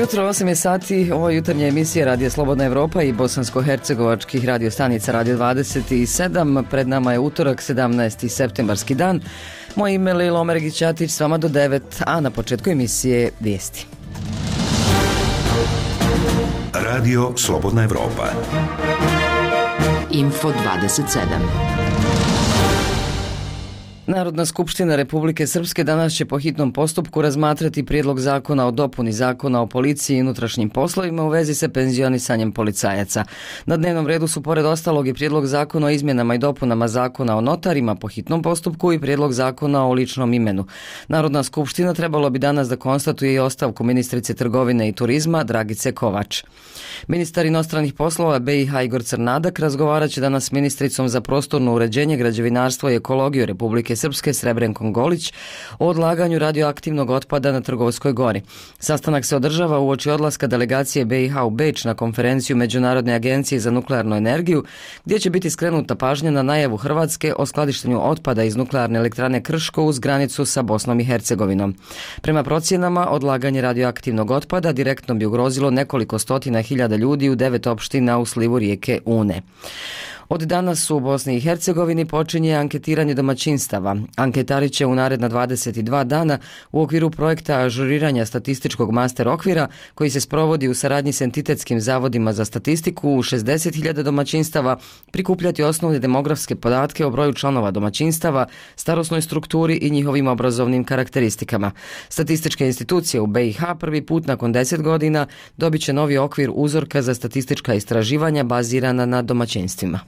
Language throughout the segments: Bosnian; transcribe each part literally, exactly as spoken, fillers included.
jutro, osam je sati, ovo je jutarnja emisija Radija Slobodna Evropa i bosansko-hercegovačkih radio stanica Radio dvadeset sedam. Pred nama je utorak, sedamnaesti septembarski dan. Moje ime je Lilo Omeregić-Ćatić, s vama do devet, a na početku emisije vijesti. Radio Slobodna Evropa. Info dvadeset sedam. Narodna skupština Republike Srpske danas će po hitnom postupku razmatrati prijedlog zakona o dopuni zakona o policiji i unutrašnjim poslovima u vezi sa penzionisanjem policajaca. Na dnevnom redu su pored ostalog i prijedlog zakona o izmjenama i dopunama zakona o notarima po hitnom postupku i prijedlog zakona o ličnom imenu. Narodna skupština trebalo bi danas da konstatuje i ostavku ministrice trgovine i turizma Dragice Kovač. Ministar inostranih poslova B i H Igor Crnadak razgovarat će danas s ministricom za prostorno uređenje, građevinarstvo i ekologiju Republike Srpske Srebrenkom Golić o odlaganju radioaktivnog otpada na Trgovskoj gori. Sastanak se održava uoči odlaska delegacije B i H u Beč na konferenciju Međunarodne agencije za nuklearnu energiju, gdje će biti skrenuta pažnja na najavu Hrvatske o skladištenju otpada iz nuklearne elektrane Krško uz granicu sa Bosnom i Hercegovinom. Prema procjenama, odlaganje radioaktivnog otpada direktno bi ugrozilo nekoliko stotina hiljada ljudi u devet opština u slivu rijeke Une. Od danas u Bosni i Hercegovini počinje anketiranje domaćinstava. Anketari će u naredna dvadeset dva dana u okviru projekta ažuriranja statističkog master okvira koji se sprovodi u saradnji s entitetskim zavodima za statistiku u šezdeset hiljada domaćinstava prikupljati osnovne demografske podatke o broju članova domaćinstava, starosnoj strukturi i njihovim obrazovnim karakteristikama. Statističke institucije u B i H prvi put nakon deset godina dobit će novi okvir uzorka za statistička istraživanja bazirana na domaćinstvima.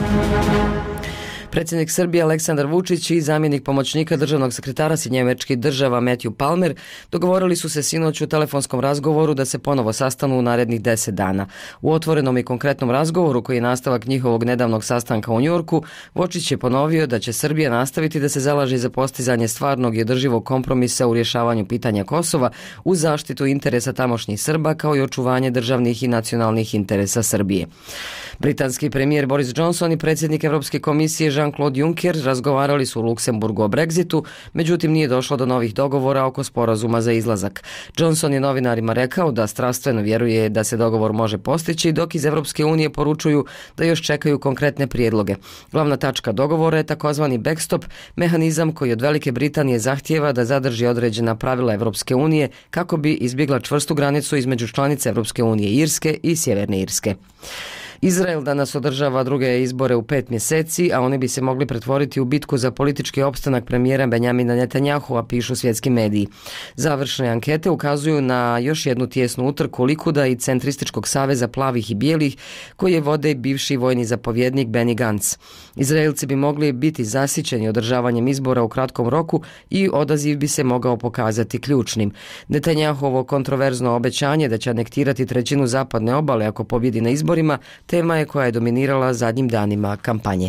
Predsjednik Srbije Aleksandar Vučić i zamjenik pomoćnika državnog sekretara Sjedinjenih Američkih Država Matthew Palmer dogovorili su se sinoć u telefonskom razgovoru da se ponovo sastanu u narednih deset dana. U otvorenom i konkretnom razgovoru, koji je nastavak njihovog nedavnog sastanka u Njujorku, Vučić je ponovio da će Srbija nastaviti da se zalaže za postizanje stvarnog i održivog kompromisa u rješavanju pitanja Kosova uz zaštitu interesa tamošnjih Srba kao i očuvanje državnih i nacionalnih interesa Srbije. Britanski premijer Boris Johnson i predsjednik Evropske komisije Jean-Claude Juncker razgovarali su u Luksemburgu o Brexitu, međutim nije došlo do novih dogovora oko sporazuma za izlazak. Johnson je novinarima rekao da strastveno vjeruje da se dogovor može postići, dok iz Evropske unije poručuju da još čekaju konkretne prijedloge. Glavna tačka dogovora je takozvani backstop, mehanizam koji od Velike Britanije zahtijeva da zadrži određena pravila Evropske unije kako bi izbjegla čvrstu granicu između članice Evropske unije Irske i Sjeverne Irske. Izrael danas održava druge izbore u pet mjeseci, a oni bi se mogli pretvoriti u bitku za politički opstanak premijera Benjamina Netanyahua, pišu svjetski mediji. Završne ankete ukazuju na još jednu tijesnu utrku Likuda i Centrističkog saveza plavih i bijelih, koje vode bivši vojni zapovjednik Benny Gantz. Izraelci bi mogli biti zasićeni održavanjem izbora u kratkom roku i odaziv bi se mogao pokazati ključnim. Netanyahuovo kontroverzno obećanje da će anektirati trećinu zapadne obale ako pobjedi na izborima tema je koja je dominirala zadnjim danima kampanje.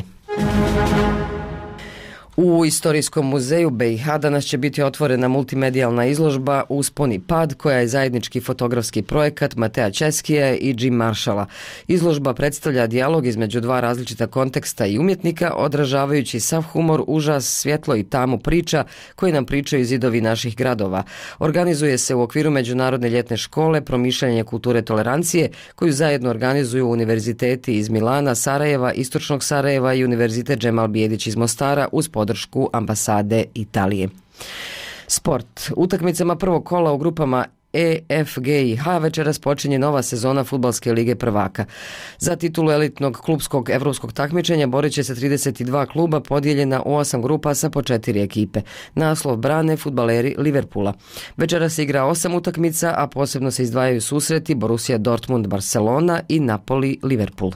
U Istorijskom muzeju B i H danas će biti otvorena multimedijalna izložba Uspon i pad, koja je zajednički fotografski projekat Matea Českija i Jim Marshalla. Izložba predstavlja dijalog između dva različita konteksta i umjetnika, odražavajući sav humor, užas, svjetlo i tamu priča koji nam pričaju zidovi naših gradova. Organizuje se u okviru Međunarodne ljetne škole Promišljanje kulture tolerancije, koju zajedno organizuju univerziteti iz Milana, Sarajeva, Istočnog Sarajeva i Univerzitet Džemal Bijedić iz Mostara uz podršku ambasade Italije. Sport. Utakmicama prvog kola u grupama E, F, G i H večeras počinje nova sezona Fudbalske lige prvaka. Za titulu elitnog klubskog evropskog takmičenja borit će se trideset dva kluba podijeljena u osam grupa sa po četiri ekipe. Naslov brane fudbaleri Liverpoola. Večeras se igra osam utakmica, a posebno se izdvajaju susreti Borussia Dortmund Barcelona i Napoli Liverpool.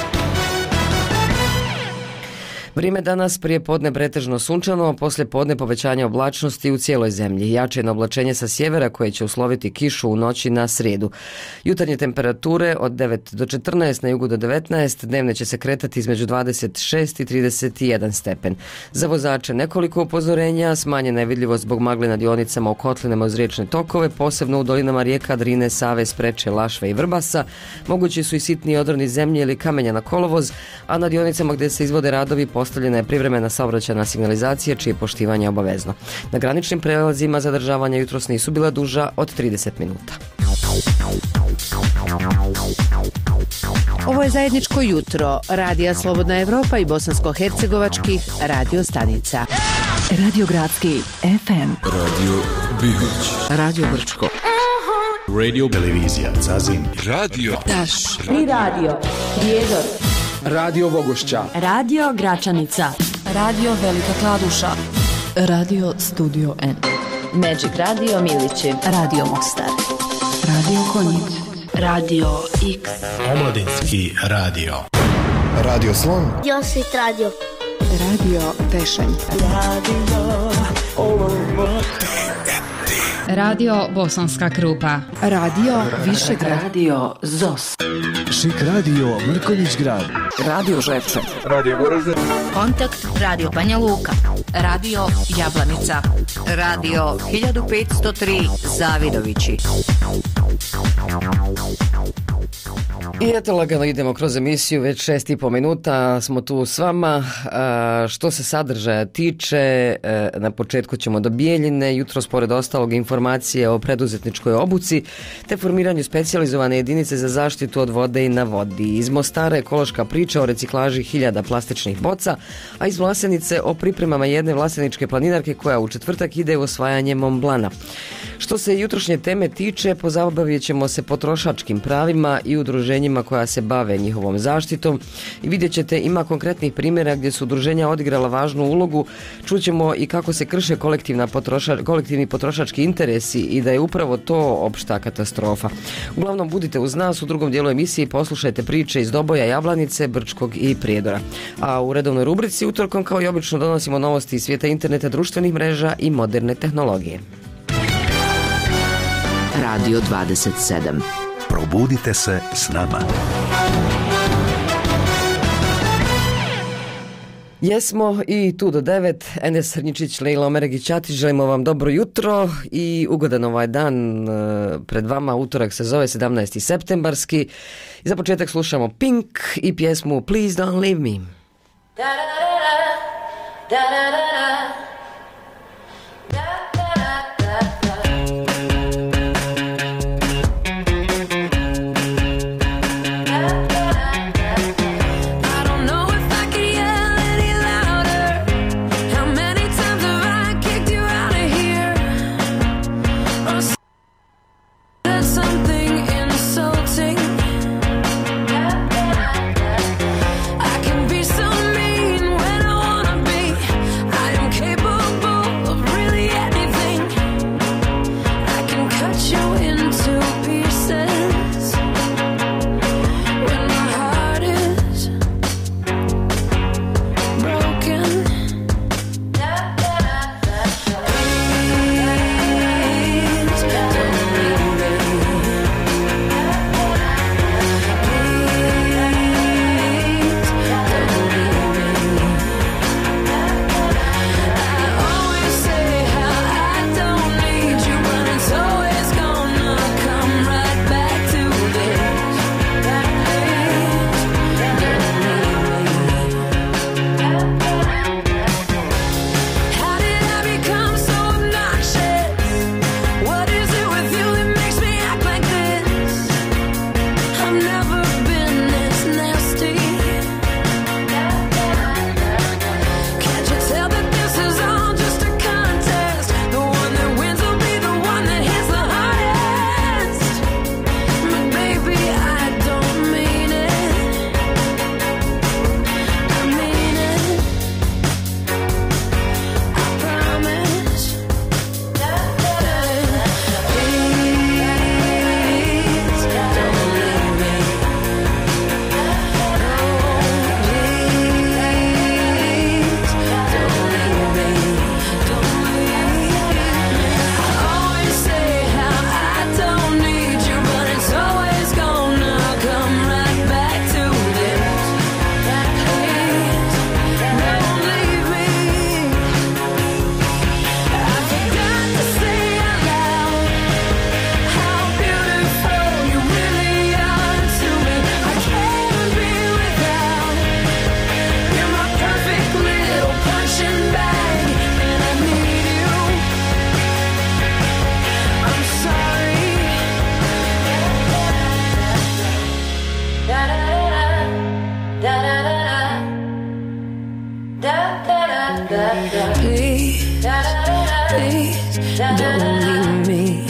Vrijeme danas prije podne pretežno sunčano, a poslije podne povećanje oblačnosti u cijeloj zemlji. Jačeno oblačenje sa sjevera koje će usloviti kišu u noći na srijedu. Jutarnje temperature od devet do četrnaest, na jugu do devetnaest, dnevne će se kretati između dvadeset šest i trideset jedan stepen. Za vozače nekoliko upozorenja, smanjena je vidljivost zbog magle na dionicama u kotlinama uz riječne tokove, posebno u dolinama rijeka Drine, Save, Spreče, Lašve i Vrbasa. Mogući su i sitni odroni zemlje ili kamenja na kolovoz, a na dionicama gdje se izvode radovi postavljena je privremena saobraćajna signalizacija čije poštivanje je obavezno. Na graničnim prelazima zadržavanja jutros nisu bila duža od trideset minuta. Ovo je zajedničko jutro Radija Slobodna Evropa i bosansko-hercegovačkih radio stanica. Radio Gradski F M. Radio Bihać. Radio Brčko. Radio Televizija Zazin. Radio Taš. Tri radio. Prijedor. Radio Vogošća. Radio Gračanica. Radio Velika Kladuša. Radio Studio N. Magic Radio Milići. Radio Mostar. Radio Konjic. Radio X. Omladinski radio. Radio Slon. Josit Radio. Radio Tešanj. Radio Radio Bosanska Krupa. Radio Višegrad. Radio Zos. Šik radio Mrkonjić Grad. Radio Žepče. Radio Goražde. Kontakt Radio Banja Luka. Radio Jablanica. Radio hiljadu petsto tri Zavidovići. I eto, lagano idemo kroz emisiju, već šest i po minuta smo tu s vama. A, što se sadržaja tiče, a, na početku ćemo do Bijeljine, jutro spored ostalog informacije o preduzetničkoj obuci te formiranju specijalizovane jedinice za zaštitu od vode i na vodi. Iz Mostara ekološka priča o reciklaži hiljada plastičnih boca, a iz Vlasenice o pripremama jedne vlaseničke planinarke koja u četvrtak ide u osvajanje Mont Blana. Što se jutrošnje teme tiče, pozabavit ćemo se potrošačkim pravima i udruženjima koja se bave njihovom zaštitom i vidjet ćete, ima konkretnih primjera gdje su udruženja odigrala važnu ulogu. Čućemo i kako se krše kolektivna potroša, kolektivni potrošački interesi i da je upravo to opšta katastrofa. Uglavnom, budite uz nas u drugom dijelu emisije i poslušajte priče iz Doboja, Jablanice, Brčkog i Prijedora. A u redovnoj rubrici utorkom kao i obično donosimo novosti iz svijeta interneta, društvenih mreža i moderne tehnologije. Radio dvadeset sedam. Probudite se s nama. Jesmo i tu do devet. Enes Srnjičić, Lejla Omeregić-Atić, želimo vam dobro jutro i ugodan ovaj dan pred vama. Utorak se zove sedamnaesti septembarski. I za početak slušamo Pink i pjesmu Please Don't Leave Me. Da da da da da da da. Capable Don't leave me.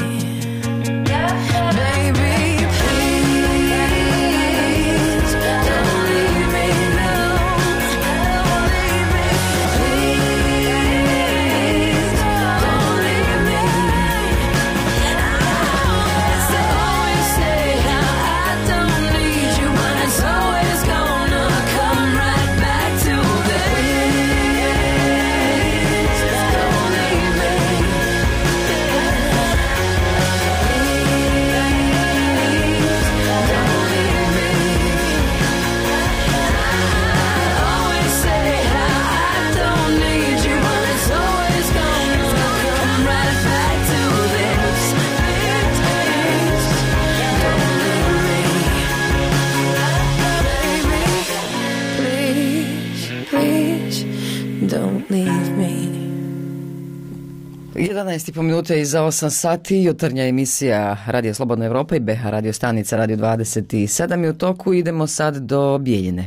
jedanaest i po minuta iza osam sati, jutarnja emisija Radio Slobodna Evropa i B H radio stanica Radio dvadeset sedam je u toku. Idemo sad do Bijeljine.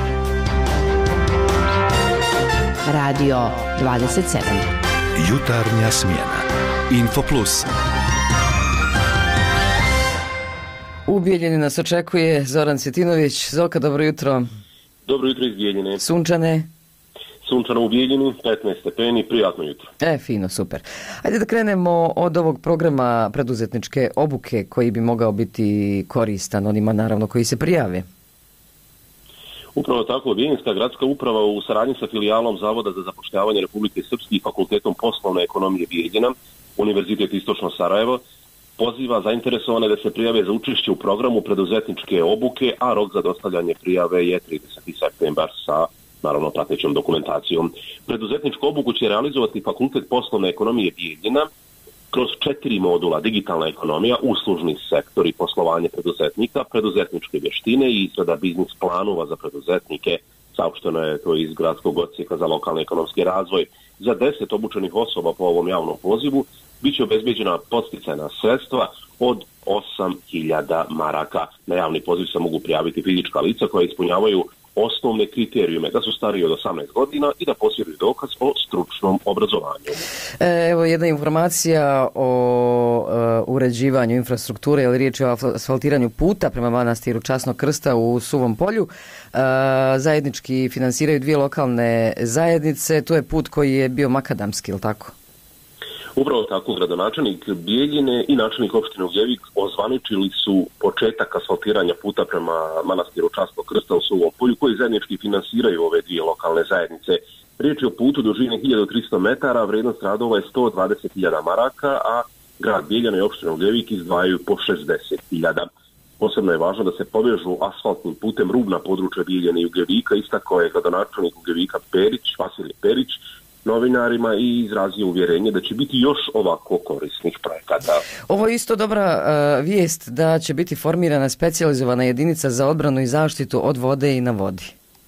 Radio dvadeset sedam. Jutarnja smjena. Info Plus. U Bijeljini nas očekuje Zoran Cvjetinović. Zoka, dobro jutro. Dobro jutro iz Bijeljine. Sunčane. Sunčano u Bijeljini, petnaest stepeni, prijatno jutro. E, fino, super. Ajde da krenemo od ovog programa preduzetničke obuke koji bi mogao biti koristan onima naravno koji se prijave. Upravo tako, Bijeljinska gradska uprava u saradnji sa filijalom Zavoda za zapošljavanje Republike Srpske i Fakultetom poslovne ekonomije Bijeljina, Univerzitet Istočno Sarajevo, poziva zainteresovane da se prijave za učešće u programu preduzetničke obuke, a rok za dostavljanje prijave je trideseti septembar sa naravno pratećom dokumentacijom. Preduzetničku obuku će realizovati Fakultet poslovne ekonomije Bijeljina kroz četiri modula: digitalna ekonomija, uslužni sektor i poslovanje preduzetnika, preduzetničke vještine i izrada biznis planova za preduzetnike. Saopšteno je to iz gradskog odsjeka za lokalni ekonomski razvoj. Za deset obučenih osoba po ovom javnom pozivu biće obezbeđena podsticajna sredstva od osam hiljada maraka. Na javni poziv se mogu prijaviti fizička lica koja ispunjavaju osnovne kriterijume, da su stariji od osamnaest godina i da posjeduju dokaz o stručnom obrazovanju. E, evo jedna informacija o e, uređivanju infrastrukture, jer riječ je o asfaltiranju puta prema manastiru Časnog krsta u Suvom polju. E, zajednički finansiraju dvije lokalne zajednice. To je put koji je bio makadamski, ili tako? Upravo tako, gradonačelnik Bijeljine i načelnik opštine Ugljevik ozvaničili su početak asfaltiranja puta prema manastiru Časnog krsta u Suvom polju, koji zajednički finansiraju ove dvije lokalne zajednice. Riječ je o putu dužine hiljadu tristo metara, vrijednost radova je sto dvadeset hiljada maraka, a grad Bijeljina i opština Ugljevik izdvajaju po šezdeset hiljada. Posebno je važno da se povežu asfaltnim putem rubna područja Bijeljine i Ugljevika, istakao je gradonačelnik Ugljevika Perić, Vasilij Perić, novinarima i izrazio uvjerenje da će biti još ovako korisnih projekata. Ovo je isto dobra uh, vijest da će biti formirana specijalizovana jedinica za odbranu i zaštitu od vode i na vodi.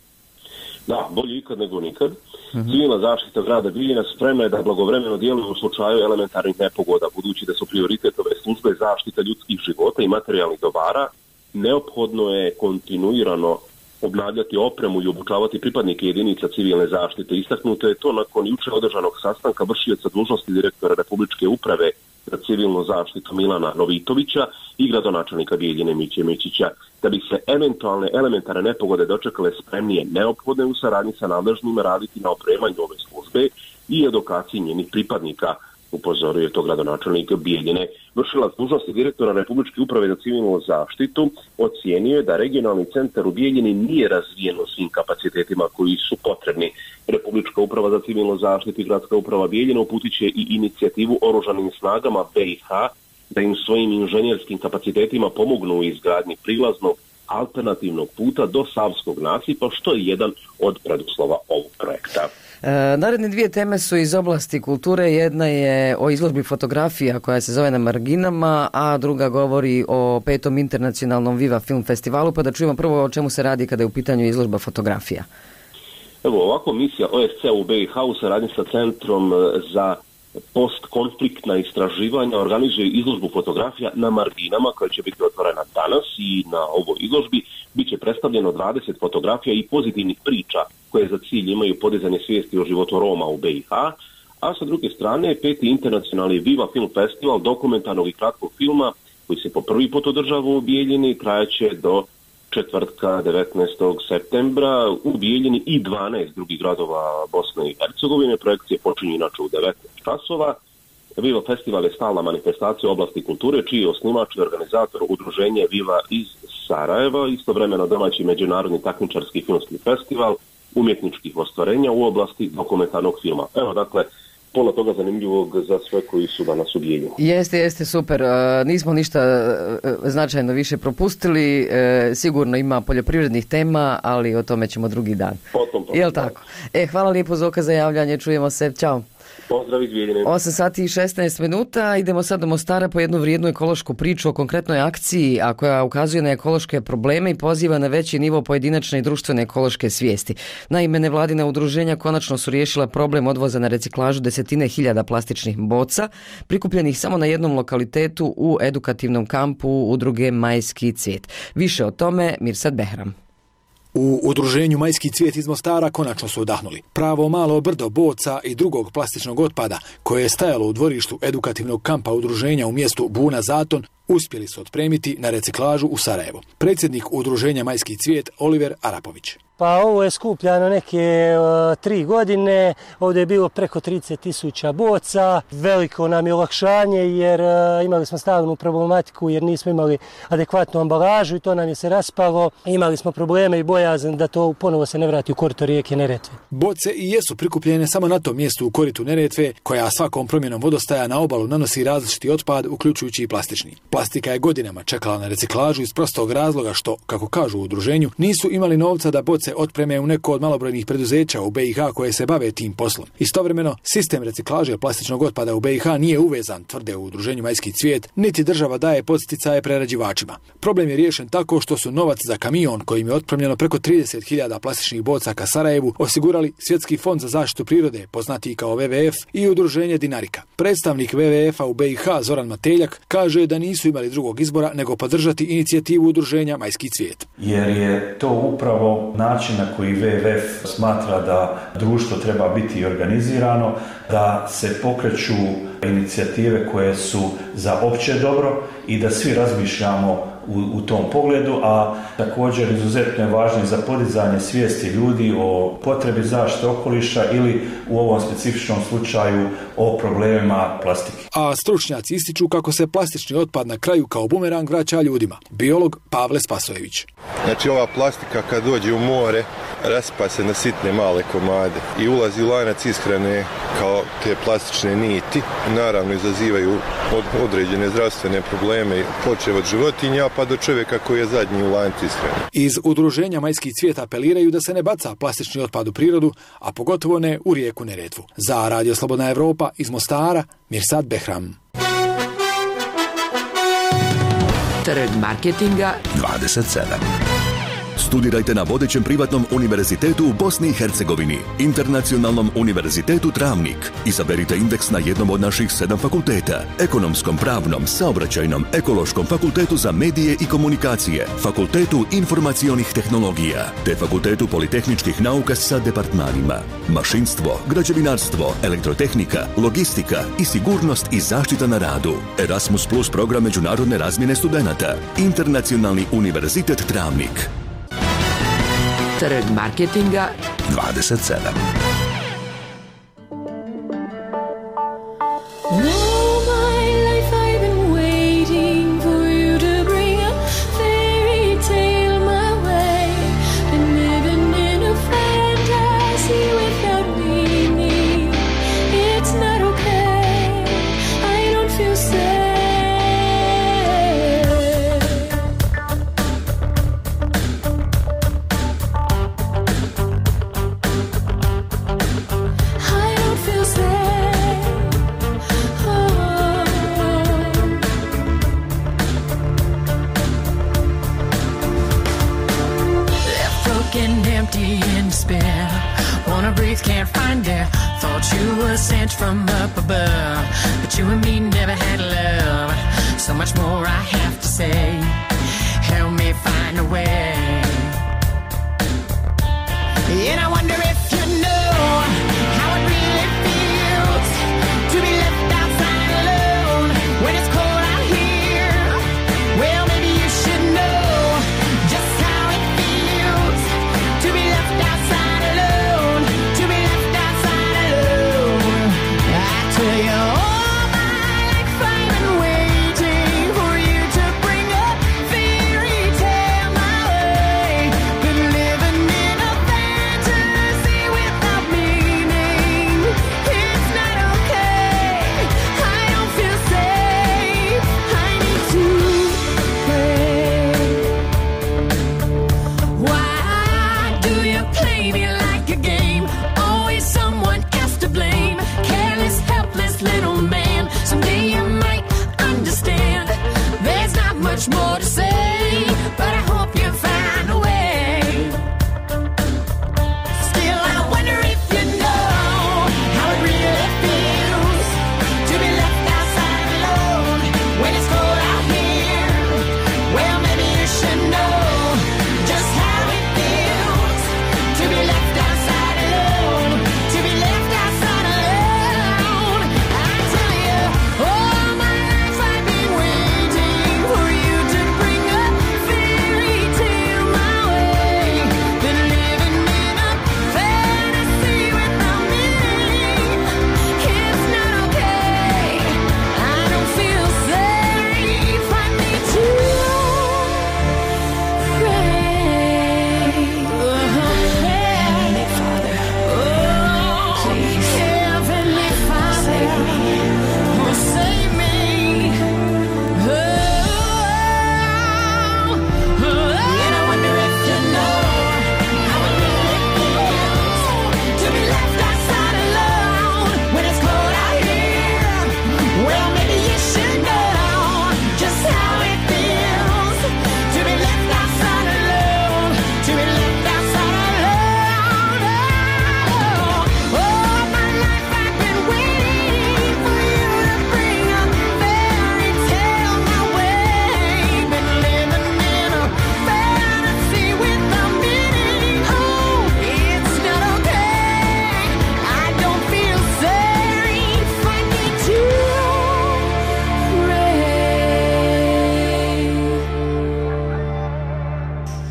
Da, bolje ikad nego nikad. Uh-huh. Civilna zaštita grada Bijeljina spremna je da blagovremeno djeluje u slučaju elementarnih nepogoda, budući da su prioritet ove službe zaštita ljudskih života i materijalnih dobara. Neophodno je kontinuirano obnavljati opremu i obučavati pripadnike jedinica civilne zaštite. Istaknuto je to nakon jučer održanog sastanka vršioca dužnosti direktora Republičke uprave za civilnu zaštitu Milana Novitovića i gradonačelnika Bijeljine Miće Mićića. Da bi se eventualne elementarne nepogode dočekale spremnije, neophodno je u saradnji sa nadležnima raditi na opremanju ove službe i edukaciji njenih pripadnika, upozorio je to gradonačelnik Bijeljine. Vršilac dužnosti direktora Republičke uprave za civilnu zaštitu ocijenio je da regionalni centar u Bijeljini nije razvijen u svim kapacitetima koji su potrebni. Republička uprava za civilnu zaštitu i gradska uprava Bijeljina uputit će i inicijativu oružanim snagama B i H da im svojim inženjerskim kapacitetima pomognu u izgradnji prilaznog alternativnog puta do Savskog nasipa, što je jedan od preduslova ovog projekta. E, naredne dvije teme su iz oblasti kulture. Jedna je o izložbi fotografija koja se zove Na marginama, a druga govori o petom internacionalnom Viva Film festivalu, pa da čujemo prvo o čemu se radi kada je u pitanju izložba fotografija. Evo ovako, misija O S C u B i H u saradnji sa Centrom za postkonfliktna istraživanja organizuje izložbu fotografija Na marginama, koja će biti otvorena danas, i na ovoj izložbi bit će predstavljeno dvadeset fotografija i pozitivnih priča koje za cilj imaju podizanje svijesti o životu Roma u B i H, a sa druge strane peti internacionalni Viva Film Festival dokumentarnog i kratkog filma koji se po prvi put održava u Bijeljini, trajaće do četvrtka devetnaestog septembra u Bijeljini i dvanaest drugih gradova Bosne i Hercegovine. Projekcije počinju inače u devetnaest časova. Viva Festival je stalna manifestacija u oblasti kulture, čiji je osnivač i organizator udruženje Viva iz Sarajeva, istovremeno domaći međunarodni takmičarski filmski festival umjetničkih ostvarenja u oblasti dokumentarnog filma. Evo, dakle, pola toga zanimljivog za sve koji su danas u Bijeljini. Jeste, jeste, super. Nismo ništa značajno više propustili. Sigurno ima poljoprivrednih tema, ali o tome ćemo drugi dan. Potom, potom, Jel tako? E, hvala lijepo Zoka za javljanje. Čujemo se. Ćao. Pozdrav iz Bijeljine. osam sati i šesnaest minuta. Idemo sad do Mostara po jednu vrijednu ekološku priču o konkretnoj akciji, a koja ukazuje na ekološke probleme i poziva na veći nivo pojedinačne i društvene ekološke svijesti. Naime, nevladina udruženja konačno su riješila problem odvoza na reciklažu desetine hiljada plastičnih boca, prikupljenih samo na jednom lokalitetu u edukativnom kampu udruge Majski cvijet. Više o tome Mirsad Behram. U udruženju Majski cvijet iz Mostara konačno su udahnuli. Pravo malo brdo boca i drugog plastičnog otpada koje je stajalo u dvorištu edukativnog kampa udruženja u mjestu Buna Zaton uspjeli su otpremiti na reciklažu u Sarajevo. Predsjednik udruženja Majski cvijet Oliver Arapović. Pa ovo je skupljano neke uh, tri godine, ovdje je bilo preko trideset tisuća boca, veliko nam je olakšanje jer uh, imali smo stalnu problematiku jer nismo imali adekvatnu ambalažu i to nam je se raspalo. Imali smo probleme i bojazan da to ponovo se ne vrati u korito rijeke Neretve. Boce i jesu prikupljene samo na tom mjestu u koritu Neretve, koja svakom promjenom vodostaja na obalu nanosi različiti otpad, uključujući i plastični. Plastika je godinama čekala na reciklažu iz prostog razloga što, kako kažu u udruženju, nisu imali novca da boce otpreme u neko od malobrojnih preduzeća u B i H koje se bave tim poslom. Istovremeno, sistem reciklaže plastičnog otpada u B i H nije uvezan, tvrde u udruženju Majski cvijet, niti država daje podsticaje prerađivačima. Problem je riješen tako što su novac za kamion kojim je otpremljeno preko trideset hiljada plastičnih boca ka Sarajevu osigurali Svjetski fond za zaštitu prirode, poznatiji kao W W F, i udruženje Dinarika. Predstavnik W W F-a u B i H Zoran Mateljak kaže da nisu imali drugog izbora nego podržati inicijativu udruženja Majski cvijet. Jer je to upravo način na koji W W F smatra da društvo treba biti organizirano, da se pokreću inicijative koje su za opće dobro i da svi razmišljamo u, u tom pogledu, a također izuzetno je važno za podizanje svijesti ljudi o potrebi zaštite okoliša ili u ovom specifičnom slučaju o problemima plastike. A stručnjaci ističu kako se plastični otpad na kraju kao bumerang vraća ljudima. Biolog Pavle Spasojević. Znači ova plastika kad dođe u more raspa se na sitne male komade i ulazi u lanac ishrane kao te plastične niti. Naravno izazivaju određene zdravstvene probleme počev od životinja pa do čovjeka koji je zadnji u lancu ishrane. Iz udruženja Majski cvijet apeliraju da se ne baca plastični otpad u prirodu, a pogotovo ne u rijeku Neretvu. Za Radio Slobodna Evropa iz Mostara, Mirsad Behram. Trg marketinga dvadeset sedam. Studirajte na vodećem privatnom univerzitetu u Bosni i Hercegovini, Internacionalnom univerzitetu Travnik. Izaberite indeks na jednom od naših sedam fakulteta: ekonomskom, pravnom, saobraćajnom, ekološkom, fakultetu za medije i komunikacije, fakultetu informacionih tehnologija, te fakultetu politehničkih nauka sa departmanima mašinstvo, građevinarstvo, elektrotehnika, logistika i sigurnost i zaštita na radu. Erasmus plus program međunarodne razmjene studenata. Internacionalni univerzitet Travnik. Trg marketinga dvadeset sedam. From up above, but you and me never had love. So much more I have to say. Help me find a way. And I wonder if you know how it really feels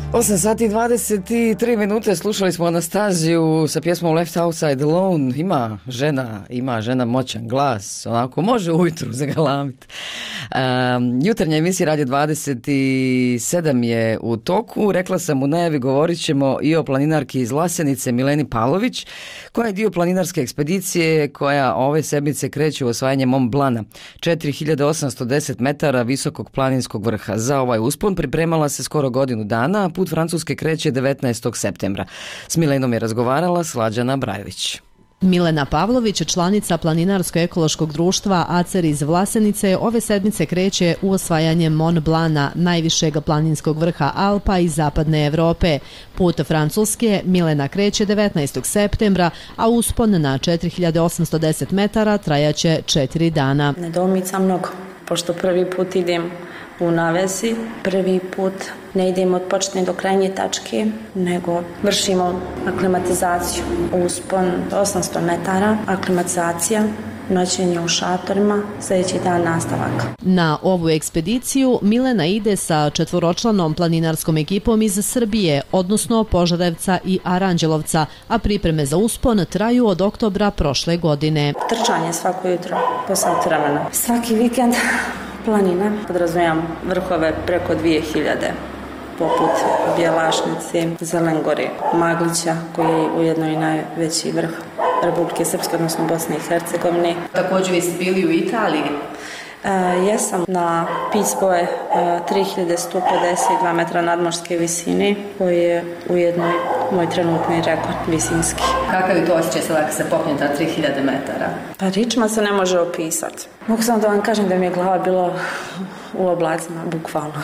osam sati i dvadeset tri minute, slušali smo Anastaziju sa pjesmom Left Outside Alone. Ima žena, ima žena moćan glas, onako može ujutru zagalamiti. Um, jutarnja emisija Radio dvadeset sedam je u toku. Rekla sam u najavi, govorit ćemo i o planinarki iz Vlasenice Mileni Pavlović, koja je dio planinarske ekspedicije koja ove sedmice kreće u osvajanje Mont Blana, četiri hiljade osamsto deset metara visokog planinskog vrha. Za ovaj uspon pripremala se skoro godinu dana, a put Francuske kreće devetnaestog septembra. S Milenom je razgovarala Slađana Brajović. Milena Pavlović, članica Planinarsko-ekološkog društva A C E R iz Vlasenice, ove sedmice kreće u osvajanje Mont Blana, najvišeg planinskog vrha Alpa iz zapadne Evrope. Put Francuske Milena kreće devetnaestog septembra, a uspon na četiri hiljade osamsto deset metara trajaće četiri dana. Nedoumica mnogo, pošto prvi put idem u navezi, prvi put ne idemo od početne do krajnje tačke, nego vršimo aklimatizaciju. Uspon osamsto metara, aklimatizacija, noćenje u šatorima, sljedeći dan nastavak. Na ovu ekspediciju Milena ide sa četvoročlanom planinarskom ekipom iz Srbije, odnosno Požarevca i Aranđelovca, a pripreme za uspon traju od oktobra prošle godine. Trčanje svako jutro, po sat vremena. Svaki vikend planine, podrazumijem vrhove preko dvije hiljade, poput Bjelašnice, Zelengore, Maglića, koji je ujedno i najveći vrh Republike Srpske, odnosno Bosne i Hercegovine. Također vi ste bili u Italiji? E, jesam na Pizboje, e, tri hiljade sto pedeset dva metra nadmorske visine, koji je ujedno i moj trenutni rekord visinski. Kakav je to osjećaj sada kad se popne ta tri hiljade metara? Pa ričima se ne može opisati. Mogu sam da vam kažem da mi je glava bila u oblacima, bukvalno.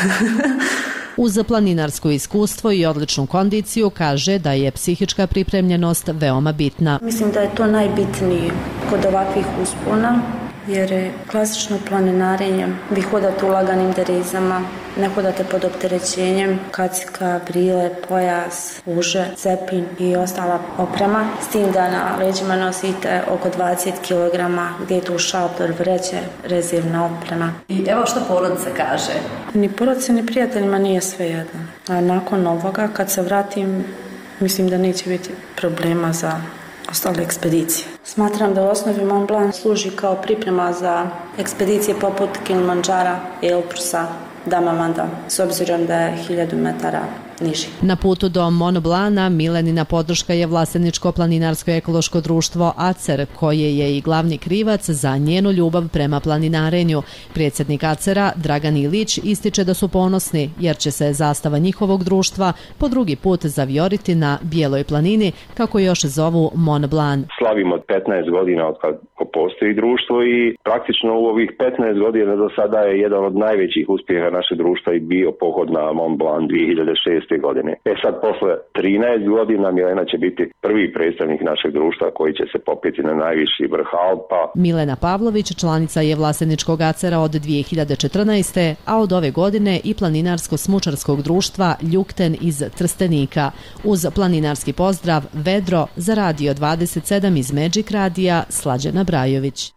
Uz planinarsko iskustvo i odličnu kondiciju kaže da je psihička pripremljenost veoma bitna. Mislim da je to najbitnije kod ovakvih uspona, jer je klasično planinarenje, vi hodate u laganim derizama, ne hodate pod opterećenjem, kacika, brile, pojas, uže, cepin i ostala oprema. S tim da na leđima nosite oko dvadeset kilograma, gdje je tu šator, vreće, rezervna oprema. I evo što porodica kaže. Ni porodice, ni prijateljima nije sve jedno. A nakon ovoga, kad se vratim, mislim da neće biti problema za ostale ekspedicije. Smatram da u osnovi Mont Blanc služi kao priprema za ekspedicije poput Kilimandžara, Elbrusa, Damavanda, s obzirom da je hiljadu metara niži. Na putu do Mont Blana Milenina podrška je Vlaseničko planinarsko ekološko društvo A C E R, koje je i glavni krivac za njenu ljubav prema planinarenju. Predsjednik A C E R-a Dragan Ilić ističe da su ponosni jer će se zastava njihovog društva po drugi put zavijoriti na Bijeloj planini, kako još zovu Mont Blanc. Slavimo od petnaest godina od kad postoji društvo i praktično u ovih petnaest godina do sada je jedan od najvećih uspjeha našeg društva i bio pohod na Mont Blanc dvije hiljade šeste. godine. E sad, posle trinaest godina Milena će biti prvi predstavnik našeg društva koji će se popeti na najviši vrh Alpa. Milena Pavlović članica je Vlaseničkog A C E R-a od dvije hiljade četrnaeste. a od ove godine i Planinarsko-smučarskog društva Ljukten iz Trstenika. Uz planinarski pozdrav vedro za Radio dvadeset sedam iz Magic Radija, Slađana Brajović.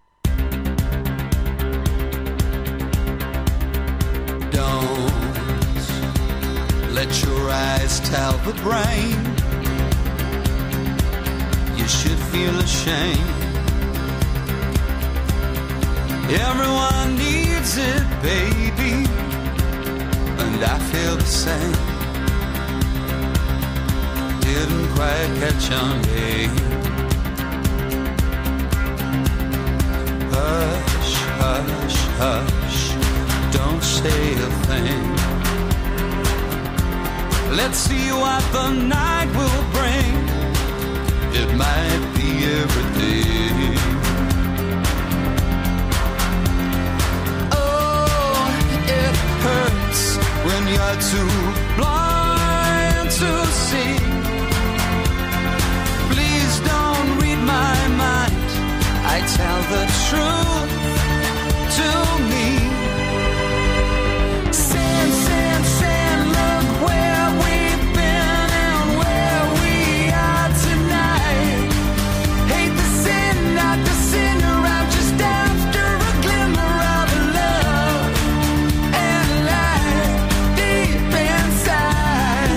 Let your eyes tell the brain you should feel ashamed. Everyone needs it, baby, and I feel the same. Didn't quite catch on, babe. Hush, hush, hush, don't say a thing. Let's see what the night will bring. It might be everything. Oh, it hurts when you're too blind to see. Please don't read my mind. I tell the truth to me. Sand, sand, sand, look where inside.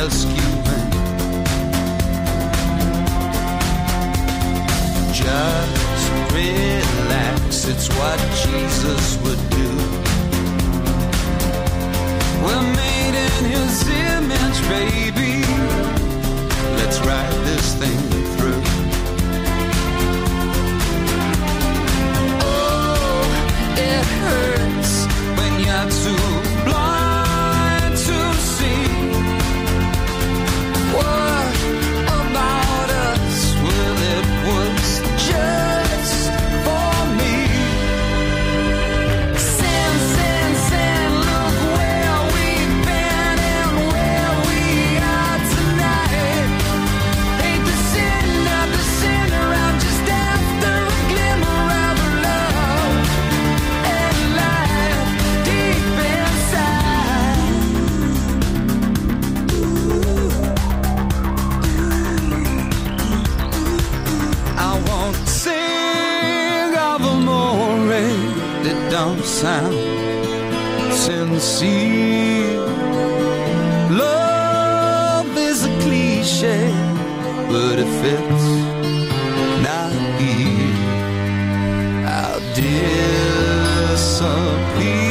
rescuing. Just relax, it's what Jesus would do. We're made in His image, baby. Let's ride this thing through. Oh, it hurts when you're too blind to see. What about us? Well, it was just for me. Sin, sin, sin, look where we've been and where we are tonight. Hate the sin, not the sinner, I'm just after a glimmer of love and life deep inside. I won't sing of amore that don't sound sincere. Love is a cliche, but if it's not here, I'll disappear.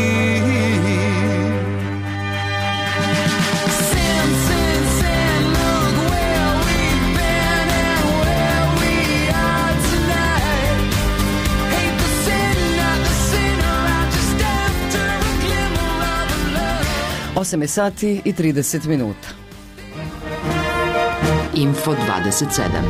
Sin, sin, sin, look where we've been and where we are tonight. Hate the sin, not the sinner, I'm just after a glimmer of love. osam je sati i trideset minuta. Info dvadeset sedam.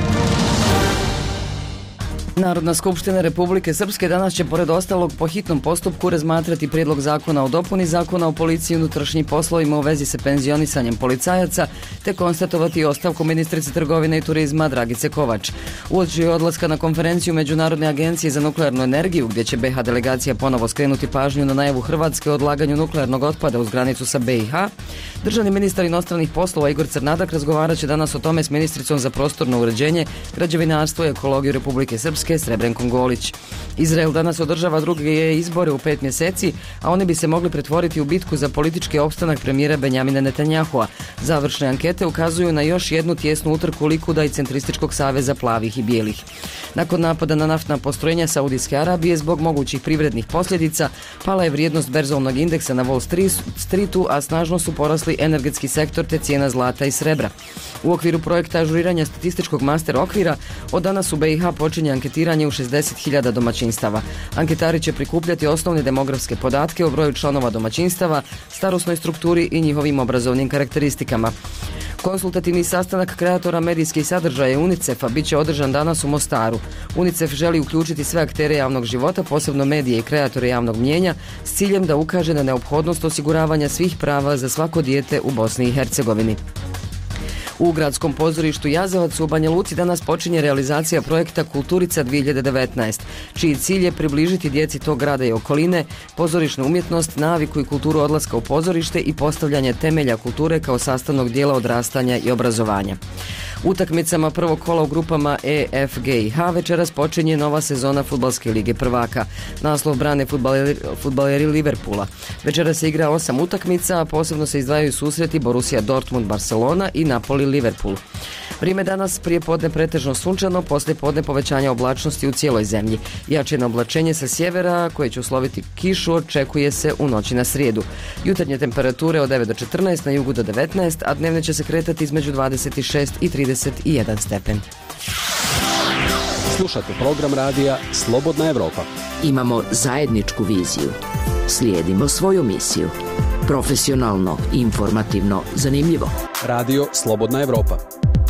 Narodna skupština Republike Srpske danas će pored ostalog po hitnom postupku razmatrati prijedlog zakona o dopuni zakona o policiji i unutrašnjim poslovima u vezi sa penzionisanjem policajaca, te konstatovati ostavku ministrice trgovine i turizma Dragice Kovač. Uoči odlaska na konferenciju Međunarodne agencije za nuklearnu energiju, gdje će B iH delegacija ponovo skrenuti pažnju na najavu Hrvatske o odlaganju nuklearnog otpada uz granicu sa B iH, državni ministar inostranih poslova Igor Crnadak razgovarat će danas o tome s ministricom za prostorno uređenje, građevinarstvo i ekologiju Republike Srpske Srebrenkom Golić. Izrael danas održava druge izbore u pet mjeseci, a oni bi se mogli pretvoriti u bitku za politički opstanak premijera Benjamina Netanjahua. Završne ankete ukazuju na još jednu tijesnu utrku Likuda i Centrističkog saveza plavih i bijelih. Nakon napada na naftna postrojenja Saudijske Arabije zbog mogućih privrednih posljedica, pala je vrijednost berzovnog indeksa na Wall Streetu, a snažno su porasli energetski sektor te cijena zlata i srebra. U okviru projekta ažuriranja statističkog master okvira od danas u B iH počinje anketiranje u šezdeset hiljada domaćinstava. Anketari će prikupljati osnovne demografske podatke o broju članova domaćinstava, starosnoj strukturi i njihovim obrazovnim karakteristikama. Konsultativni sastanak kreatora medijskih sadržaja UNICEF-a bit će održan danas u Mostaru. UNICEF želi uključiti sve aktere javnog života, posebno medije i kreatore javnog mnijenja, s ciljem da ukaže na neophodnost osiguravanja svih prava za svako dijete u Bosni i Hercegovini. U gradskom pozorištu Jazavac u Banja Luci danas počinje realizacija projekta Kulturica dvije hiljade devetnaest, čiji cilj je približiti djeci tog grada i okoline, pozorišnu umjetnost, naviku i kulturu odlaska u pozorište i postavljanje temelja kulture kao sastavnog dijela odrastanja i obrazovanja. Utakmicama prvog kola u grupama E, F, G i H večeras počinje nova sezona Fudbalske lige prvaka. Naslov brane fudbaleri, fudbaleri Liverpoola. Večeras se igra osam utakmica, a posebno se izdvajaju susreti Borussia Dortmund Barcelona i Napoli Liverpool. Vrijeme danas prije podne pretežno sunčano, poslije podne povećanja oblačnosti u cijeloj zemlji. Jačino oblačenje sa sjevera koje će usloviti kišu očekuje se u noći na srijedu. Jutarnje temperature od devet do četrnaest, na jugu do devetnaest, a dnevne će se kretati između dvadeset šest i trideset jedan stepen. Slušate program radija Slobodna Evropa. Imamo zajedničku viziju. Slijedimo svoju misiju. Profesionalno, informativno, zanimljivo. Radio Slobodna Evropa.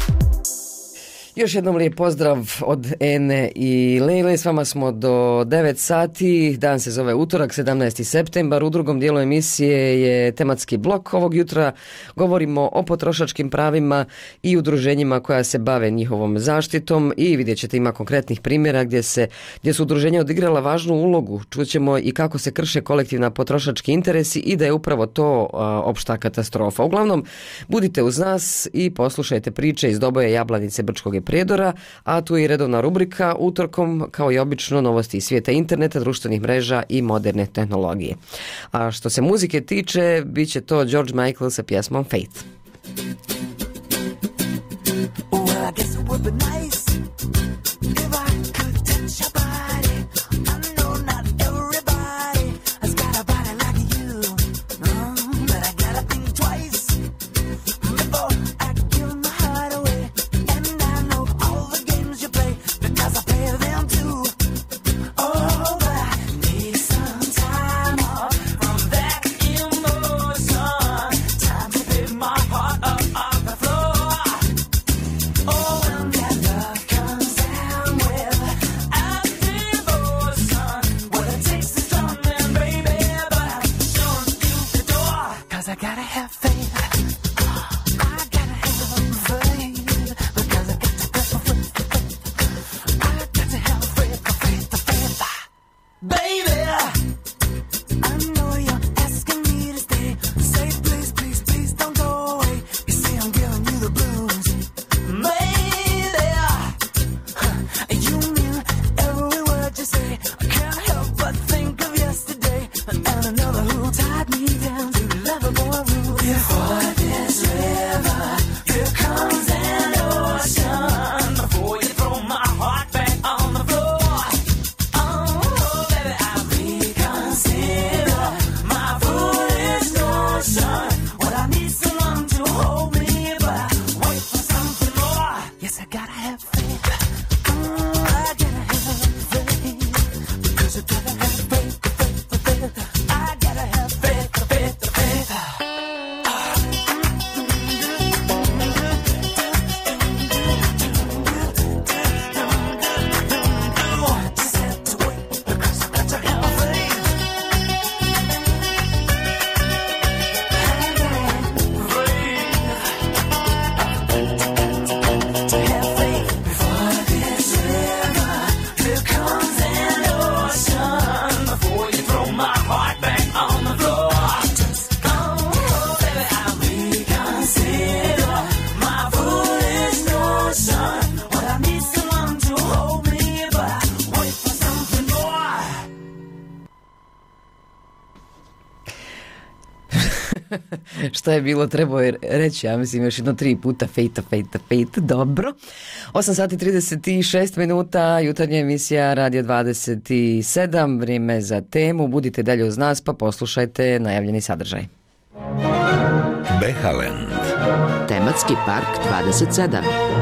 Još jednom lijep pozdrav od Ene i Lejle, s vama smo do devet sati, dan se zove utorak, sedamnaesti septembar, u drugom dijelu emisije je tematski blok. Ovog jutra govorimo o potrošačkim pravima i udruženjima koja se bave njihovom zaštitom i vidjet ćete ima konkretnih primjera gdje, se, gdje su udruženja odigrala važnu ulogu. Čućemo i kako se krše kolektivna potrošački interesi i da je upravo to a, opšta katastrofa. Uglavnom, budite uz nas i poslušajte priče iz Doboje, Jablanice, Brčkog Prijedora, a tu je i redovna rubrika utorkom, kao i obično, novosti iz svijeta interneta, društvenih mreža i moderne tehnologije. A što se muzike tiče, bit će to George Michael sa pjesmom Faith. Šta je bilo, trebao je reći, ja mislim još jedno tri puta, fejta, fejta, fejta, dobro. osam sati trideset šest minuta, jutarnja emisija Radio dvadeset sedam, vrijeme za temu, budite dalje uz nas pa poslušajte najavljeni sadržaj. Behaland. Tematski park dvadeset sedam.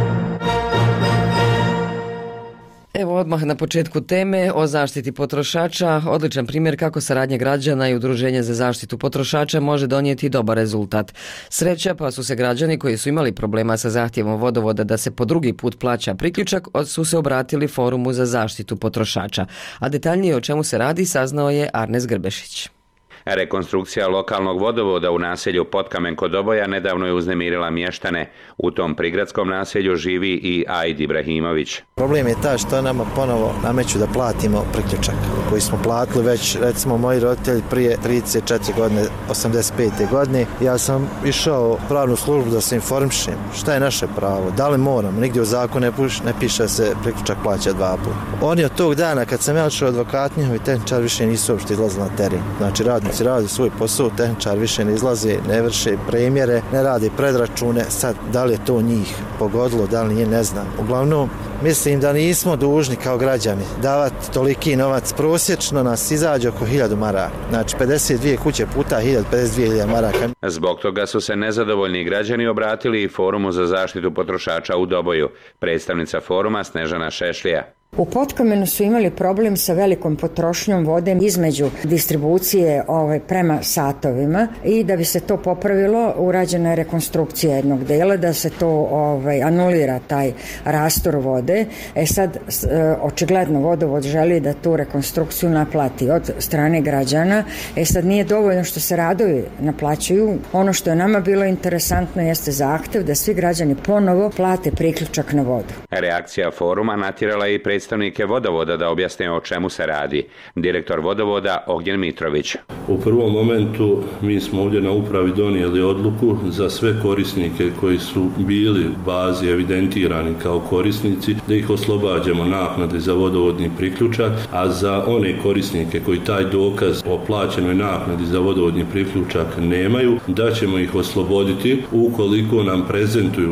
Evo odmah na početku teme o zaštiti potrošača. Odličan primjer kako saradnja građana i Udruženja za zaštitu potrošača može donijeti dobar rezultat. Sreća pa su se građani koji su imali problema sa zahtjevom vodovoda da se po drugi put plaća priključak su se obratili Forumu za zaštitu potrošača. A detaljnije o čemu se radi saznao je Arnes Grbešić. Rekonstrukcija lokalnog vodovoda u naselju Potkamen kod Oboja nedavno je uznemirila mještane. U tom prigradskom naselju živi i Ajd Ibrahimović. Problem je taj što nama ponovo nameću da platimo priključak koji smo platili već, recimo, moji roditelji prije trideset četiri godine, osamdeset pete godine. Ja sam išao u pravnu službu da se informišem šta je naše pravo, da li moram, nigdje u zakonu ne, ne piše da se priključak plaća dva puta. Oni od tog dana kad sam ja išao advokat, njihovi tehničari više nisu uopšte izlazili na teren. Znači radnici radi svoj posao, tehničar više ne izlaze, ne vrše premjere, ne radi predračune. Sad, da li je to njih pogodilo, da li nije, ne znam. Uglavnom, mislim da nismo dužni kao građani davati toliki novac. Prosječno nas izađe oko hiljadu maraka. Znači, pedeset dvije kuće puta hiljadu, pedeset dvije hiljade maraka. Zbog toga su se nezadovoljni građani obratili i Forumu za zaštitu potrošača u Doboju. Predstavnica foruma Snežana Šešlija. U Potkamenu su imali problem sa velikom potrošnjom vode između distribucije ovaj, prema satovima i da bi se to popravilo urađena je rekonstrukcija jednog dela da se to ovaj, anulira taj rastor vode. E sad očigledno vodovod želi da tu rekonstrukciju naplati od strane građana. E sad nije dovoljno što se radovi naplaćuju. Ono što je nama bilo interesantno jeste zahtev da svi građani ponovo plate priključak na vodu. Reakcija foruma natjerala i predstavnike vodovoda da objasne o čemu se radi. Direktor vodovoda Ognjen Mitrović. U prvom momentu mi smo ovdje na upravi donijeli odluku za sve korisnike koji su bili u bazi evidentirani kao korisnici da ih oslobađamo naknade za vodovodni priključak, a za one korisnike koji taj dokaz o plaćenoj naknadi za vodovodni priključak nemaju, da ćemo ih osloboditi ukoliko nam prezentuju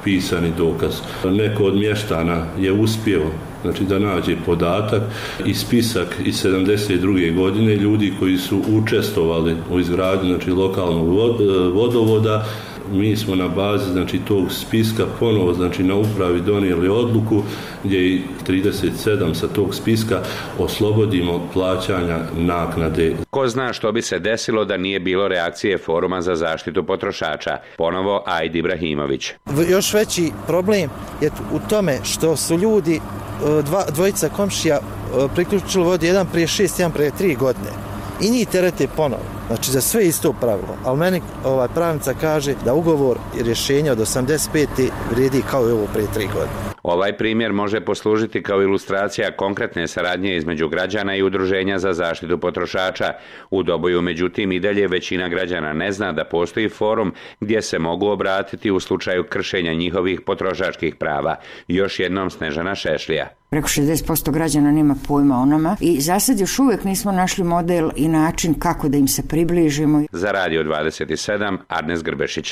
pisani dokaz. Neko od mještana je uspio znači da nađe podatak i spisak iz sedamdeset druge godine ljudi koji su učestvovali u izgradnji znači lokalnog vodovoda. Mi smo na bazi znači tog spiska ponovo znači na upravi donijeli odluku gdje i trideset sedam sa tog spiska oslobodimo plaćanja naknade. Ko zna što bi se desilo da nije bilo reakcije Foruma za zaštitu potrošača? Ponovo Ajd Ibrahimović. Još veći problem je u tome što su ljudi dva, dvojica komšija priključili vodu jedan prije šest, jedan prije tri godine. I njih terete ponovo. Znači za sve isto pravilo. Ali meni ovaj pravnica kaže da ugovor i rješenje od osamdeset pete vrijedi kao i ovo prije tri godine. Ovaj primjer može poslužiti kao ilustracija konkretne saradnje između građana i udruženja za zaštitu potrošača. U Doboju, međutim, i dalje većina građana ne zna da postoji forum gdje se mogu obratiti u slučaju kršenja njihovih potrošačkih prava. Još jednom Snežana Šešlija. Preko šezdeset posto građana nema pojma o nama i za sad još uvijek nismo našli model i način kako da im se približimo. Za Radio dvadeset sedam, Arnes Grbešić.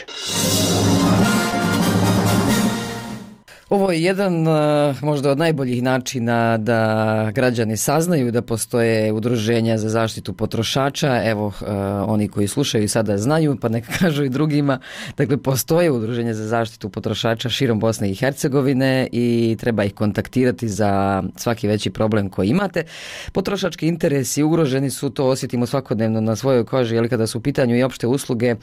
Ovo je jedan možda od najboljih načina da građani saznaju da postoje udruženja za zaštitu potrošača. Evo, oni koji slušaju sada znaju, pa neka kažu i drugima. Dakle, postoje udruženja za zaštitu potrošača širom Bosne i Hercegovine i treba ih kontaktirati za svaki veći problem koji imate. Potrošački interesi ugroženi su, to osjetimo svakodnevno na svojoj koži, ali kada su u pitanju i opšte usluge